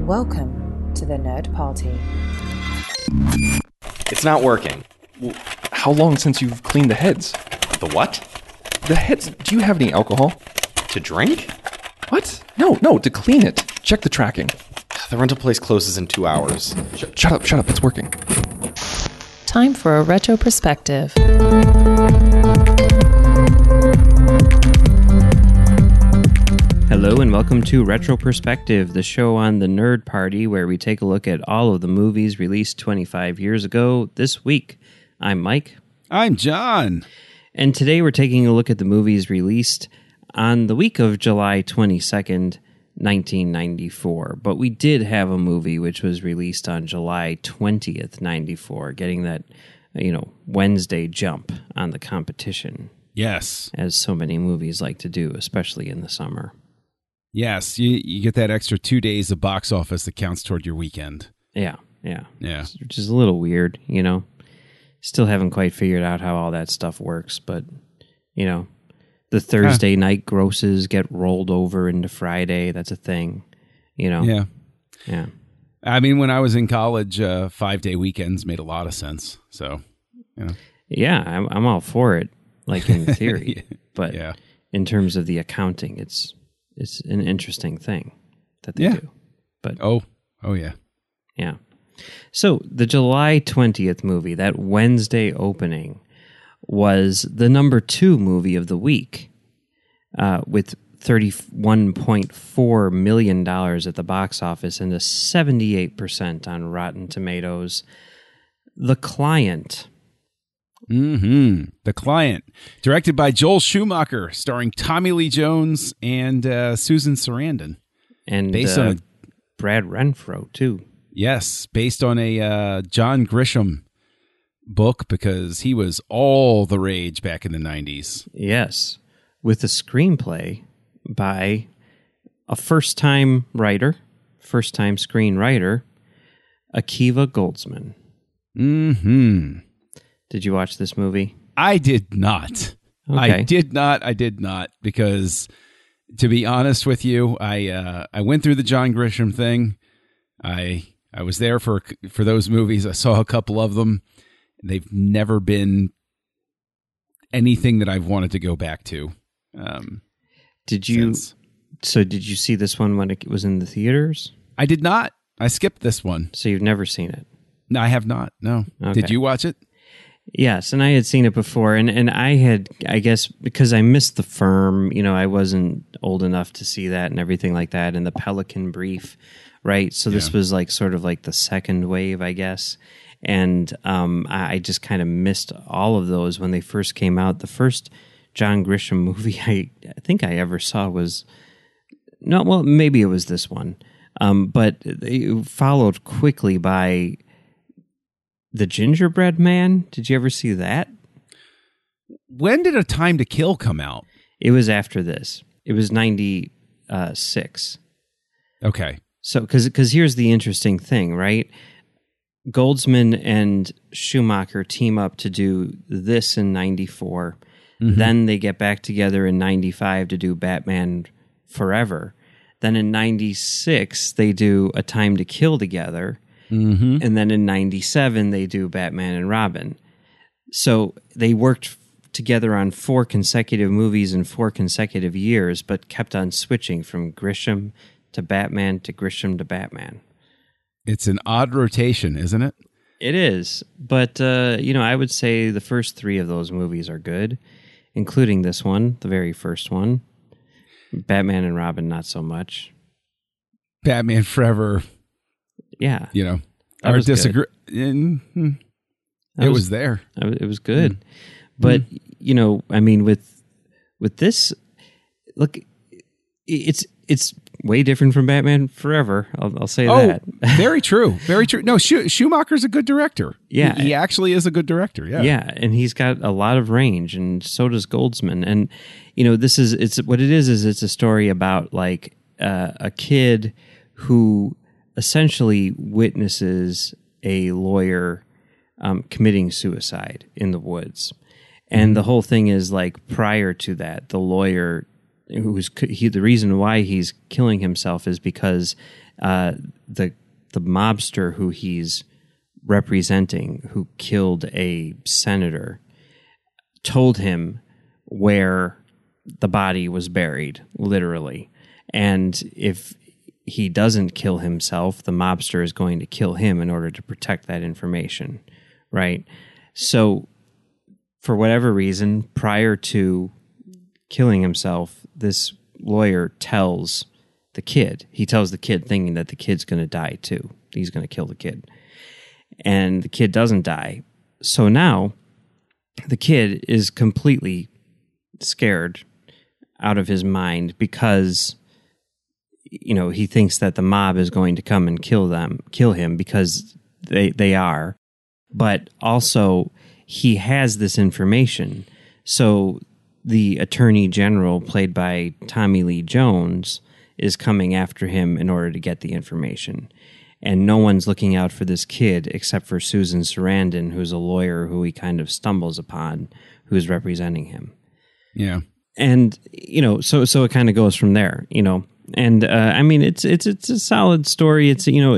Welcome to the Nerd Party. It's not working. Well, how long since you've cleaned the heads? The what? The heads. Do you have any alcohol? To drink? What? No, to clean it. Check the tracking. The rental place closes in 2 hours. Shut up, it's working. Time for a retro perspective. Hello and welcome to Retro Perspective, the show on the Nerd Party where we take a look at all of the movies released 25 years ago this week. I'm Mike. I'm John. And today we're taking a look at the movies released on the week of July 22nd, 1994. But we did have a movie which was released on July 20th, 94, getting that, Wednesday jump on the competition. Yes. As so many movies like to do, especially in the summer. Yes, you get that extra 2 days of box office that counts toward your weekend. Yeah. Which is a little weird, Still haven't quite figured out how all that stuff works, but, the Thursday night grosses get rolled over into Friday. That's a thing, Yeah. Yeah. I mean, when I was in college, 5-day weekends made a lot of sense. So, Yeah, I'm all for it, like in theory. But yeah. In terms of the accounting, it's an interesting thing that they do. But Oh yeah. Yeah. So the July 20th movie, that Wednesday opening, was the number 2 movie of the week with $31.4 million at the box office and a 78% on Rotten Tomatoes. The Client. The Client, directed by Joel Schumacher, starring Tommy Lee Jones and Susan Sarandon. And based on Brad Renfro, too. Yes, based on a John Grisham book because he was all the rage back in the 90s. Yes, with a screenplay by a first-time screenwriter, Akiva Goldsman. Did you watch this movie? I did not. Okay. I did not, because to be honest with you, I went through the John Grisham thing. I was there for those movies. I saw a couple of them. They've never been anything that I've wanted to go back to. Did you see this one when it was in the theaters? I did not. I skipped this one. So you've never seen it? No, I have not. No. Okay. Did you watch it? Yes, and I had seen it before, and I had, I guess, because I missed The Firm, I wasn't old enough to see that and everything like that, and The Pelican Brief, right? So this was sort of like the second wave, I guess, and I just kind of missed all of those when they first came out. The first John Grisham movie I think I ever saw was, maybe it was this one, but it followed quickly by The Gingerbread Man. Did you ever see that? When did A Time to Kill come out? It was after this. It was 96. Okay. So, because here's the interesting thing, right? Goldsman and Schumacher team up to do this in 94. Mm-hmm. Then they get back together in 95 to do Batman Forever. Then in 96, they do A Time to Kill together. Mm-hmm. And then in 97, they do Batman and Robin. So they worked together on 4 consecutive movies in 4 consecutive years, but kept on switching from Grisham to Batman to Grisham to Batman. It's an odd rotation, isn't it? It is. But, I would say the first 3 of those movies are good, including this one, the very first one. Batman and Robin, not so much. Batman Forever. Yeah. Our disagree. It was there. It was good. But, with this, look, it's way different from Batman Forever. I'll say that. Very true. Very true. No, Schumacher's a good director. Yeah. He actually is a good director. Yeah. Yeah. And he's got a lot of range, and so does Goldsman. And, it's a story about like a kid who essentially witnesses a lawyer committing suicide in the woods. And the whole thing is like prior to that, the lawyer the reason why he's killing himself is because the mobster who he's representing, who killed a senator, told him where the body was buried, literally. And if he doesn't kill himself, the mobster is going to kill him in order to protect that information, right? So for whatever reason, prior to killing himself, this lawyer tells the kid, thinking that the kid's going to die too. He's going to kill the kid. And the kid doesn't die. So now the kid is completely scared out of his mind because, you know, he thinks that the mob is going to come and kill him because they are. But also he has this information. So the attorney general, played by Tommy Lee Jones, is coming after him in order to get the information. And no one's looking out for this kid except for Susan Sarandon, who's a lawyer who he kind of stumbles upon, who's representing him. Yeah. And, you know, so it kind of goes from there, you know. And I mean, it's a solid story. It's, you know,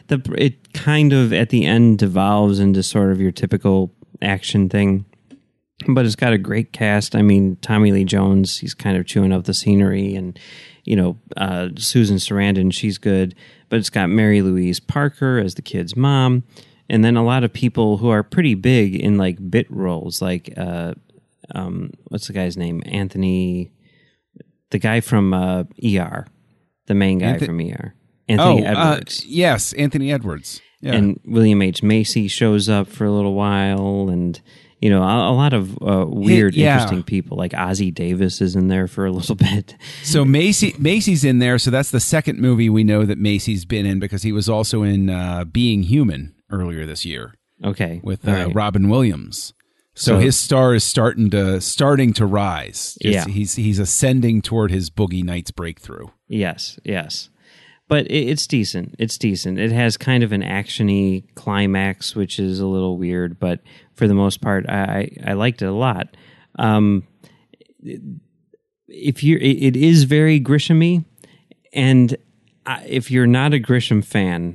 it kind of at the end devolves into sort of your typical action thing, but it's got a great cast. I mean, Tommy Lee Jones, he's kind of chewing up the scenery, and, you know, Susan Sarandon, she's good, but it's got Mary Louise Parker as the kid's mom, and then a lot of people who are pretty big in like bit roles, like what's the guy's name? Anthony, the guy from ER, the main guy from ER. Anthony Edwards. Yes, Anthony Edwards. Yeah. And William H. Macy shows up for a little while, and, you know, a lot of weird, interesting people. Like Ozzie Davis is in there for a little bit. So Macy's in there. So that's the second movie we know that Macy's been in, because he was also in Being Human earlier this year. Okay, with right. Robin Williams. So his star is starting to rise. He's ascending toward his Boogie Nights breakthrough. Yes. But it's decent. It's decent. It has kind of an action-y climax, which is a little weird, but for the most part, I liked it a lot. It is very Grisham-y, and if you're not a Grisham fan,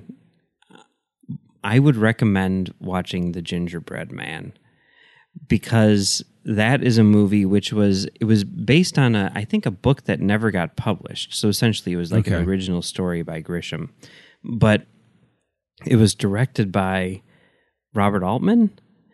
I would recommend watching The Gingerbread Man, because that is a movie which was based on I think a book that never got published. So essentially it was like an original story by Grisham, but it was directed by Robert Altman,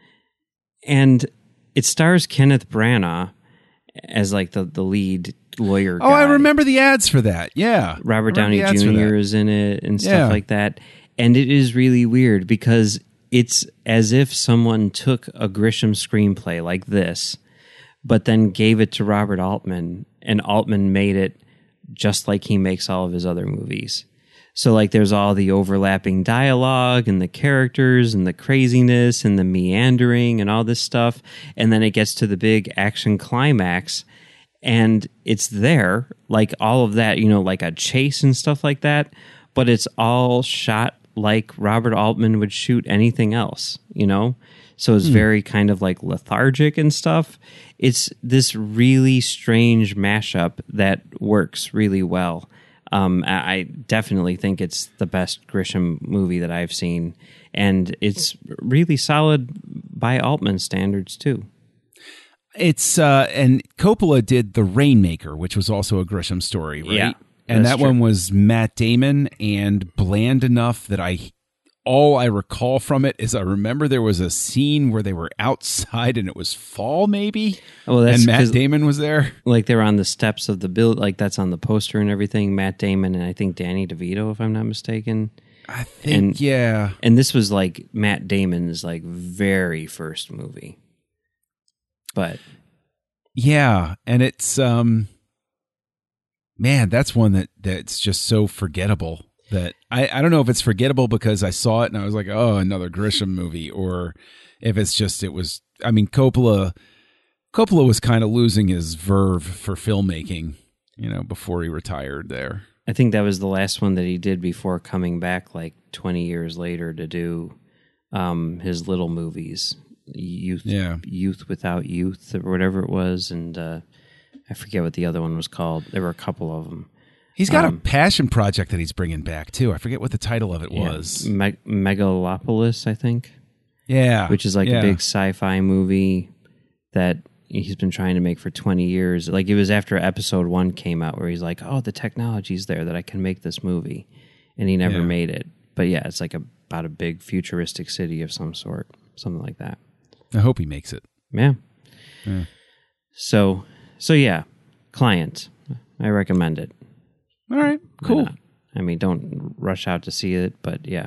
and it stars Kenneth Branagh as like the lead lawyer guy. Oh, I remember the ads for that. Yeah. Robert Downey Jr. is in it and stuff like that. And it is really weird because it's as if someone took a Grisham screenplay like this, but then gave it to Robert Altman, and Altman made it just like he makes all of his other movies. So like there's all the overlapping dialogue and the characters and the craziness and the meandering and all this stuff. And then it gets to the big action climax, and it's there, like all of that, you know, like a chase and stuff like that, but it's all shot like Robert Altman would shoot anything else, you know? So it's very kind of like lethargic and stuff. It's this really strange mashup that works really well. I definitely think it's the best Grisham movie that I've seen, and it's really solid by Altman standards too. It's and Coppola did The Rainmaker, which was also a Grisham story, right? Yeah. And that one was Matt Damon, and bland enough that all I recall from it is I remember there was a scene where they were outside and it was fall, maybe. Well, that's and Matt Damon was there. Like they're on the steps of the build, like that's on the poster and everything. Matt Damon and I think Danny DeVito, if I'm not mistaken. I think, yeah. And this was like Matt Damon's like very first movie. But yeah, and it's man, that's one that's just so forgettable that I don't know if it's forgettable because I saw it and I was like, oh, another Grisham movie, or if it's just I mean, Coppola was kind of losing his verve for filmmaking, you know, before he retired there. I think that was the last one that he did before coming back like 20 years later to do his little movies, Youth Without Youth or whatever it was, and I forget what the other one was called. There were a couple of them. He's got a passion project that he's bringing back too. I forget what the title of it was. Megalopolis, I think. Yeah, which is like a big sci-fi movie that he's been trying to make for 20 years. Like it was after episode 1 came out where he's like, oh, the technology's there that I can make this movie. And he never made it. But yeah, it's like about a big futuristic city of some sort, something like that. I hope he makes it. Yeah. So yeah, Client. I recommend it. All right, cool. I mean, don't rush out to see it, but yeah.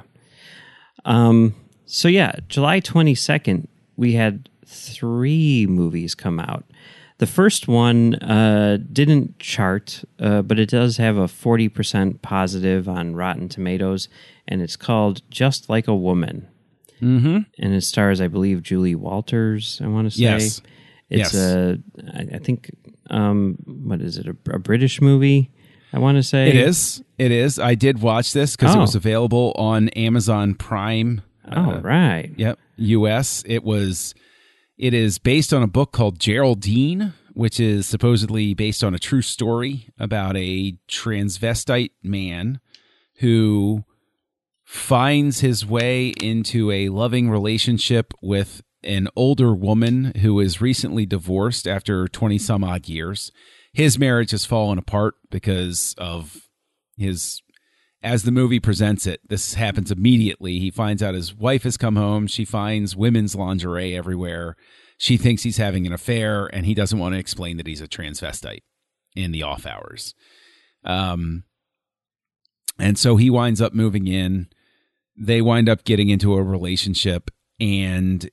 So yeah, July 22nd, we had 3 movies come out. The first one didn't chart, but it does have a 40% positive on Rotten Tomatoes, and it's called Just Like a Woman. Mm-hmm. And it stars, I believe, Julie Walters, I want to say. Yes. It's I think, what is it, a British movie, I want to say? It is. I did watch this because it was available on Amazon Prime. Right. Yep. US. It is based on a book called Geraldine, which is supposedly based on a true story about a transvestite man who finds his way into a loving relationship with an older woman who is recently divorced after 20 some odd years. His marriage has fallen apart because of as the movie presents it, this happens immediately. He finds out his wife has come home. She finds women's lingerie everywhere. She thinks he's having an affair, and he doesn't want to explain that he's a transvestite in the off hours. And so he winds up moving in. They wind up getting into a relationship, and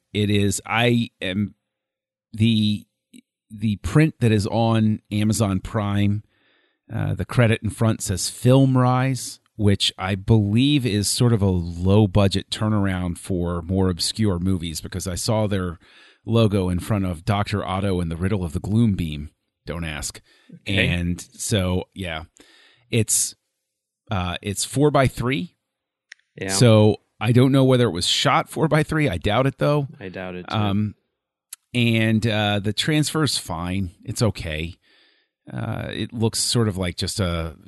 the print that is on Amazon Prime, the credit in front says Film Rise, which I believe is sort of a low-budget turnaround for more obscure movies, because I saw their logo in front of Dr. Otto and the Riddle of the Gloom Beam. Don't ask. Okay. And so, yeah, it's 4:3. Yeah. So I don't know whether it was shot 4:3. I doubt it, though. I doubt it, too. And the transfer's fine. It's okay. It looks sort of like just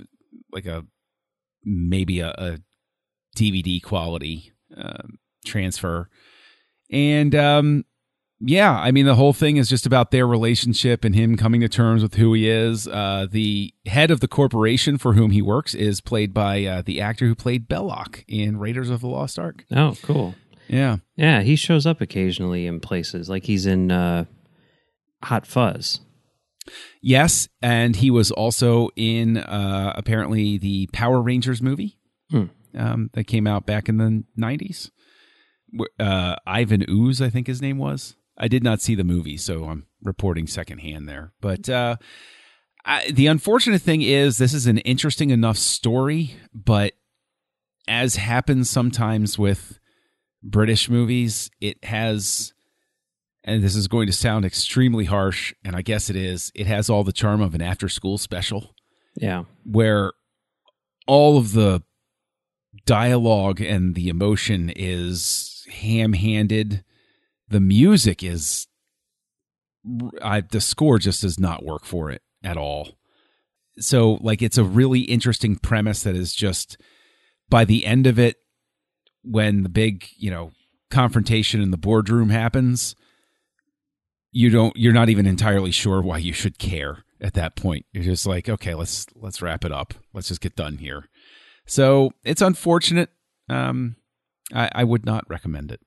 maybe a DVD quality transfer. And yeah, I mean, the whole thing is just about their relationship and him coming to terms with who he is. The head of the corporation for whom he works is played by the actor who played Belloc in Raiders of the Lost Ark. Oh, cool. Yeah. Yeah, he shows up occasionally in places, like he's in Hot Fuzz. Yes, and he was also in apparently the Power Rangers movie that came out back in the 90s. Ivan Ooze, I think his name was. I did not see the movie, so I'm reporting secondhand there. But the unfortunate thing is this is an interesting enough story, but as happens sometimes with British movies, it has, and this is going to sound extremely harsh, and I guess it is, it has all the charm of an after-school special. Yeah. Where all of the dialogue and the emotion is ham-handed. The music is, the score just does not work for it at all. So, like, it's a really interesting premise that is just, by the end of it, when the big, confrontation in the boardroom happens, you're not even entirely sure why you should care at that point. You're just like, okay, let's wrap it up. Let's just get done here. So it's unfortunate. I would not recommend it.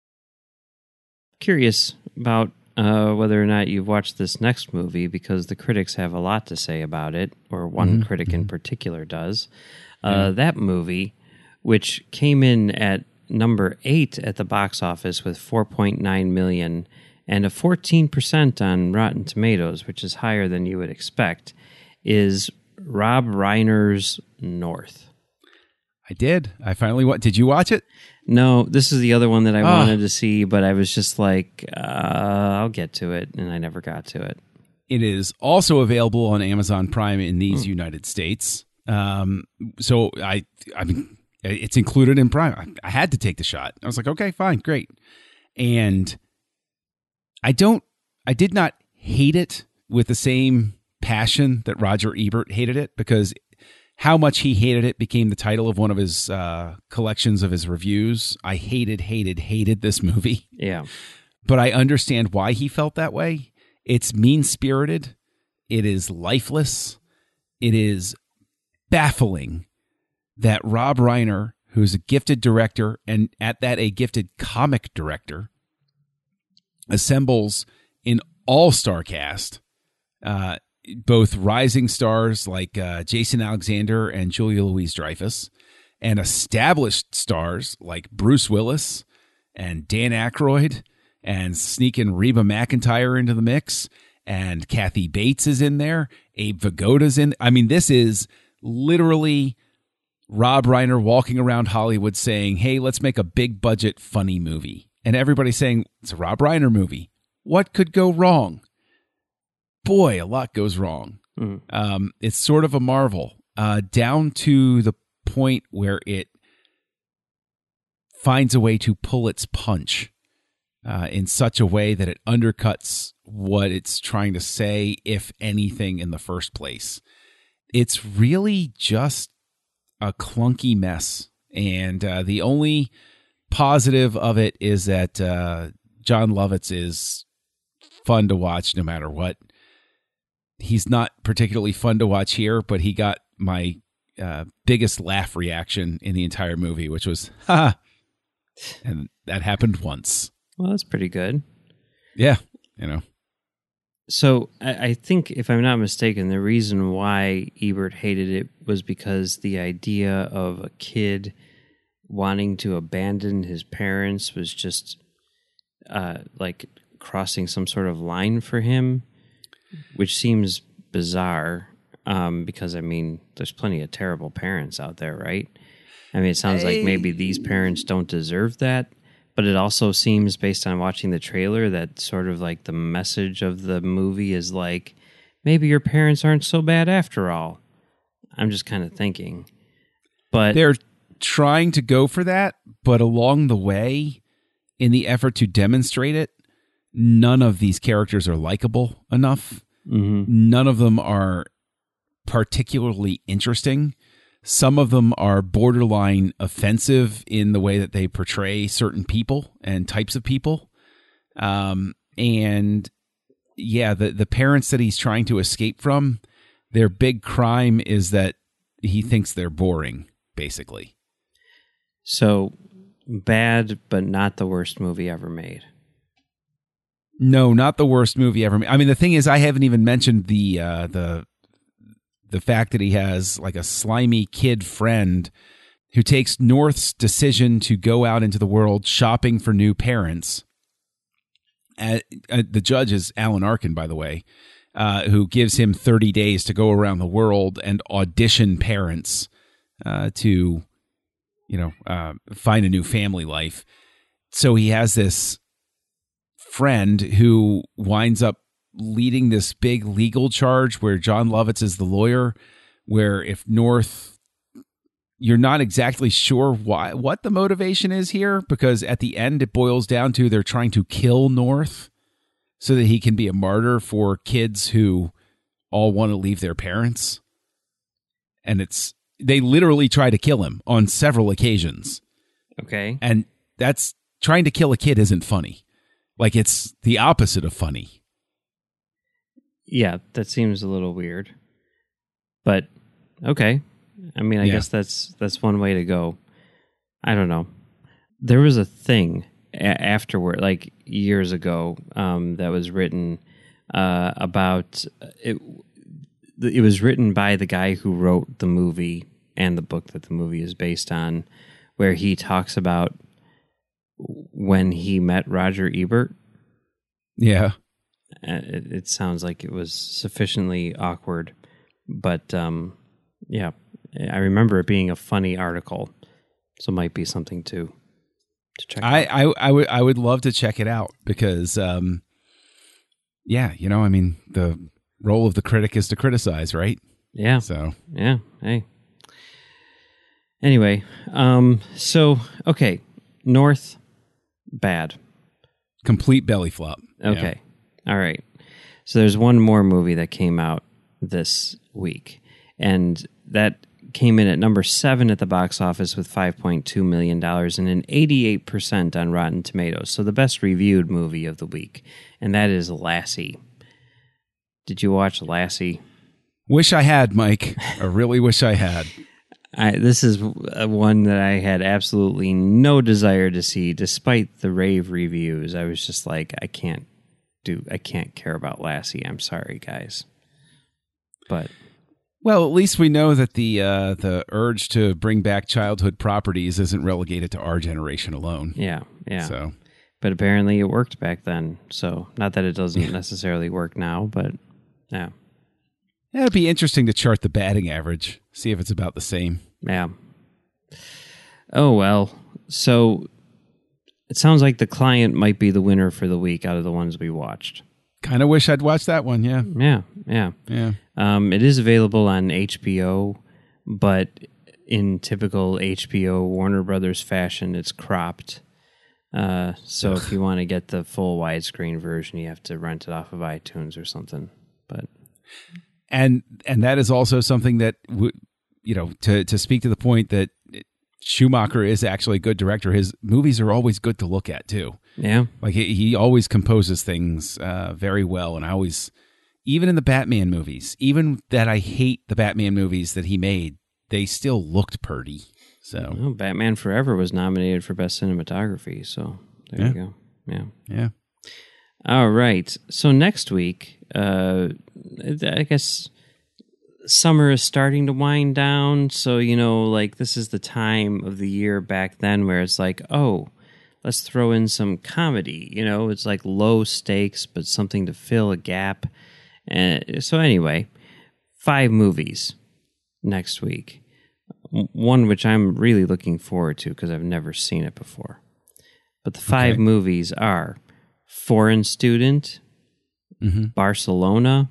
Curious about whether or not you've watched this next movie, because the critics have a lot to say about it, or one critic in particular does. That movie, which came in at number 8 at the box office with 4.9 million and a 14% on Rotten Tomatoes, which is higher than you would expect, is Rob Reiner's North. I did. I finally did you watch it? No, this is the other one that I wanted to see, but I was just like, I'll get to it, and I never got to it. It is also available on Amazon Prime in these United States. So I mean, it's included in Prime. I had to take the shot. I was like, okay, fine, great. And I did not hate it with the same passion that Roger Ebert hated it, because how much he hated it became the title of one of his collections of his reviews. I hated this movie. Yeah. But I understand why he felt that way. It's mean-spirited. It is lifeless. It is baffling that Rob Reiner, who's a gifted director and at that a gifted comic director, assembles an all-star cast, both rising stars like Jason Alexander and Julia Louis-Dreyfus, and established stars like Bruce Willis and Dan Aykroyd, and sneaking Reba McEntire into the mix, and Kathy Bates is in there, Abe Vigoda's in. I mean, this is literally Rob Reiner walking around Hollywood saying, hey, let's make a big budget funny movie. And everybody's saying, it's a Rob Reiner movie. What could go wrong? Boy, a lot goes wrong. It's sort of a marvel, down to the point where it finds a way to pull its punch in such a way that it undercuts what it's trying to say, if anything, in the first place. It's really just a clunky mess. And the only positive of it is that John Lovitz is fun to watch no matter what. He's not particularly fun to watch here, but he got my biggest laugh reaction in the entire movie, which was, ha! And that happened once. Well, that's pretty good. Yeah, you know. So I think, if I'm not mistaken, the reason why Ebert hated it was because the idea of a kid wanting to abandon his parents was just like crossing some sort of line for him, which seems bizarre because, I mean, there's plenty of terrible parents out there, right? I mean, it sounds like maybe these parents don't deserve that. But it also seems, based on watching the trailer, that sort of like the message of the movie is like, maybe your parents aren't so bad after all. I'm just kind of thinking. But they're trying to go for that, but along the way, in the effort to demonstrate it, none of these characters are likable enough. None of them are particularly interesting. Some of them are borderline offensive in the way that they portray certain people and types of people. And yeah, the parents that he's trying to escape from, their big crime is that he thinks they're boring, basically. So bad, but not the worst movie ever made. No, not the worst movie ever made. I mean, the thing is, I haven't even mentioned the fact that he has like a slimy kid friend who takes North's decision to go out into the world shopping for new parents. The judge is Alan Arkin, by the way, who gives him 30 days to go around the world and audition parents to, find a new family life. So he has this friend who winds up leading this big legal charge where John Lovitz is the lawyer, where if North, you're not exactly sure what the motivation is here, because at the end it boils down to they're trying to kill North so that he can be a martyr for kids who all want to leave their parents. And they literally try to kill him on several occasions. Okay. And that's, trying to kill a kid isn't funny. Like, it's the opposite of funny. Yeah, that seems a little weird, but okay. I mean, I guess that's one way to go. I don't know. There was a thing afterward, like years ago, that was written about it. It was written by the guy who wrote the movie and the book that the movie is based on, where he talks about when he met Roger Ebert. Yeah. It sounds like it was sufficiently awkward, but yeah, I remember it being a funny article, so it might be something to check out. I would love to check it out because, yeah, I mean, the role of the critic is to criticize, right? Yeah. So yeah. Hey. Anyway, so okay, North, bad, complete belly flop. Okay. Yeah. All right. So there's one more movie that came out this week. And that came in at number 7 at the box office with $5.2 million and an 88% on Rotten Tomatoes. So the best reviewed movie of the week. And that is Lassie. Did you watch Lassie? Wish I had, Mike. I really wish I had. This is one that I had absolutely no desire to see, despite the rave reviews. I was just like, I can't care about Lassie. I'm sorry, guys. But well, at least we know that the urge to bring back childhood properties isn't relegated to our generation alone. Yeah. So, but apparently it worked back then. So not that it doesn't necessarily work now, but yeah. Yeah, it'd be interesting to chart the batting average, see if it's about the same. Yeah. Oh, well. So it sounds like The Client might be the winner for the week out of the ones we watched. Kind of wish I'd watched that one, yeah. Yeah. Yeah. It is available on HBO, but in typical HBO Warner Brothers fashion, it's cropped. So if you want to get the full widescreen version, you have to rent it off of iTunes or something. But And that is also something that, to speak to the point that Schumacher is actually a good director, his movies are always good to look at, too. Yeah. Like, he always composes things very well. And I always, even in the Batman movies, even that I hate the Batman movies that he made, they still looked pretty. So well, Batman Forever was nominated for Best Cinematography. So there you go. Yeah. All right. So next week, I guess summer is starting to wind down. So, this is the time of the year back then where it's like, oh, let's throw in some comedy. It's like low stakes, but something to fill a gap. So anyway, 5 movies next week. One which I'm really looking forward to because I've never seen it before. But the 5 movies are Foreign Student, Barcelona,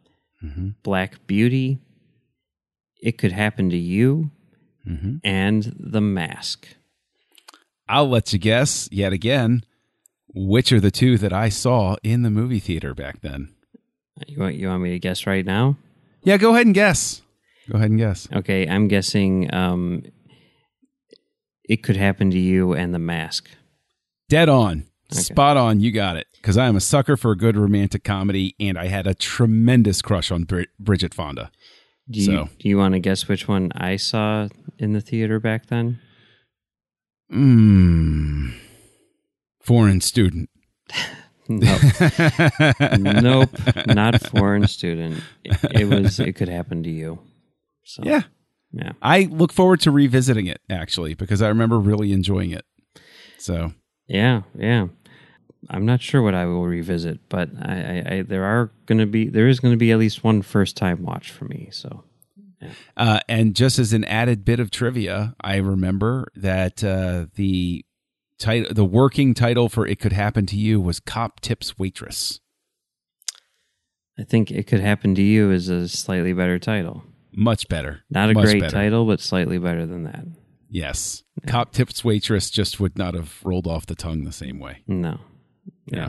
Black Beauty, It Could Happen to You, and The Mask. I'll let you guess yet again which are the 2 that I saw in the movie theater back then. You want me to guess right now? Yeah, go ahead and guess. Okay, I'm guessing It Could Happen to You and The Mask. Dead on. Okay. Spot on. You got it. Because I am a sucker for a good romantic comedy, and I had a tremendous crush on Bridget Fonda. Do you want to guess which one I saw in the theater back then? Foreign Student. No. Nope, not Foreign Student. It Could Happen to You. So, yeah. I look forward to revisiting it, actually, because I remember really enjoying it. So yeah. I'm not sure what I will revisit, but there is going to be at least one first time watch for me. So, yeah. And just as an added bit of trivia, I remember that the working title for It Could Happen to You was Cop Tips Waitress. I think It Could Happen to You is a slightly better title. Much better. Not a great title, but slightly better than that. Yes. Yeah. Cop Tips Waitress just would not have rolled off the tongue the same way. No. Yeah.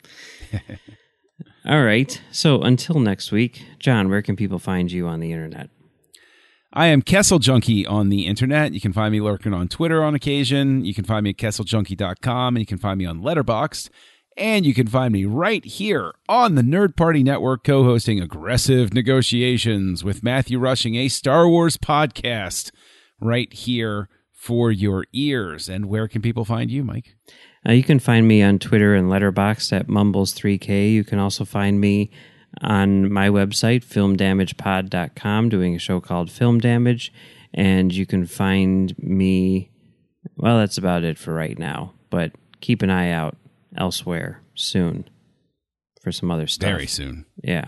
All right. So until next week, John, where can people find you on the internet? I am Kessel Junkie on the internet. You can find me lurking on Twitter on occasion. You can find me at kesseljunkie.com, and you can find me on Letterboxd. And you can find me right here on the Nerd Party Network, co-hosting Aggressive Negotiations with Matthew Rushing, a Star Wars podcast, right here for your ears. And where can people find you, Mike? You can find me on Twitter and Letterboxd at Mumbles3K. You can also find me on my website, filmdamagepod.com, doing a show called Film Damage. And you can find me, well, that's about it for right now. But keep an eye out elsewhere soon for some other stuff. Very soon. Yeah.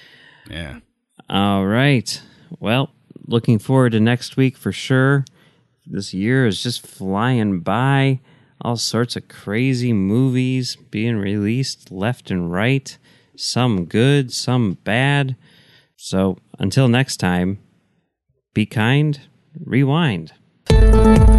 All right. Well, looking forward to next week for sure. This year is just flying by. All sorts of crazy movies being released left and right. Some good, some bad. So until next time, be kind, rewind.